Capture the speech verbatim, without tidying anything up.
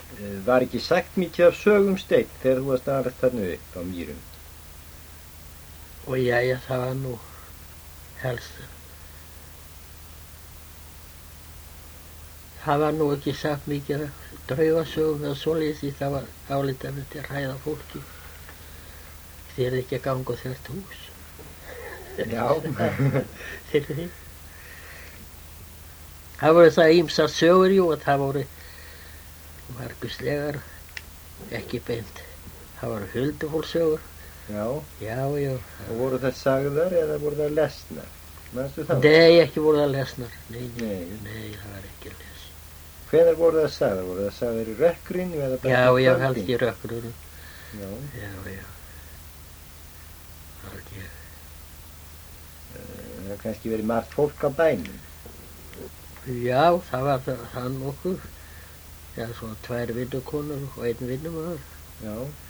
Var ekki sagt mikið af sögum Steinn þegar þú varst alast þarna upp á Mýrum? Og jæja, það var nú helst. Það var nú ekki sagt mikið af draugasögum eða svoleiðis því það var álitað til að hræða fólki. Þér er ekki að ganga á þvert hús. Já. Þeir því. Það voru það ýmsar sögur, jú, og það voru margvíslegar, ekki beint. Það voru huldufólkssögur. Já. Já, já. Og voru það sagðar eða voru það lesnar? Manstu það? Nei, ekki voru það lesnar. Nei, nei, Nei. nei, það var ekki les. Hvenær voru það sagðar? Voru það sagðar í rökkrinu eða bara Já, í já, kvöldin? held í rökkrinu. Já. Já, já. Held ég. Það hefur kannski verið margt fólk á bænum. Já, það var það, það nokkuð. Já, svona tvær vinnukonur og einn vinnumaður. Já.